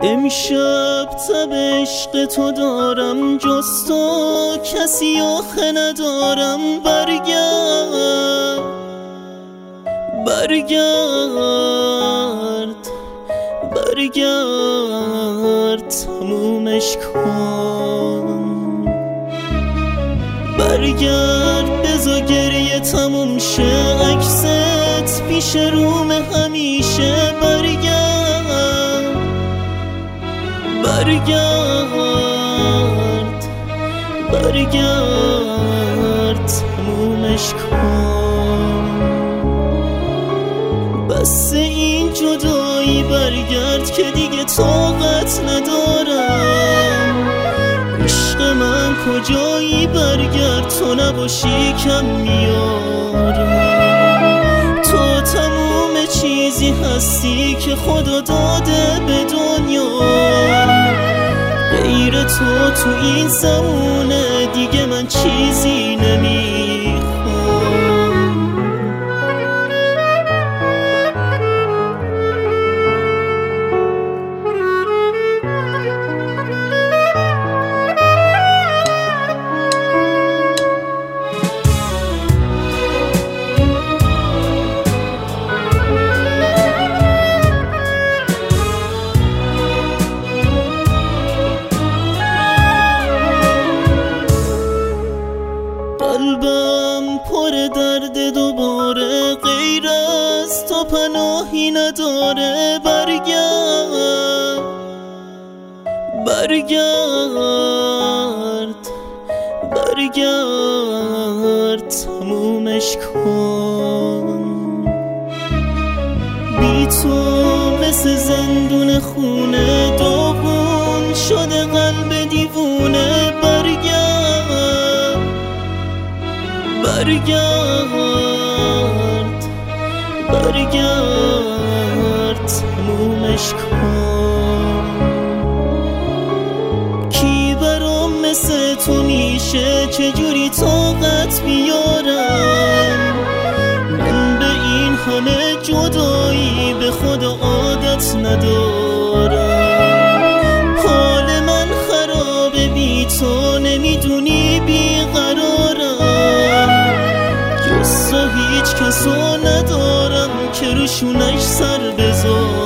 امشب تب عشق تو دارم، جز تو کسی آخه ندارم. برگرد برگرد تمومش کن. برگرد بذار گریه تموم شه، عکست پیش روم همیشه. برگرد تمومش کن. بس این جدایی برگرد که دیگه طاقت ندارم. عشق من کجایی؟ برگرد تو نباشی کم میارم. تو تموم چیزی هستی که خدا داده به دنیا، غیر تو این زمونه دیگه من چیزی نمیخوام. قلبم پر درد دوباره، غیر از تو پناهی نداره. برگرد تمومش کن. بی تو مثل زندون خونه، داغون شده قلب دیوونه. برگرد تمومش کن. کی برام مثل تو میشه؟ چجوری طاقت بیارم؟ من به این همه جدایی به خدا عادت ندارم. حال من خرابه بی تو، نمیدونی بیقرارم. جز تو هیچ کسو ندارم که روشونش سر بذارم.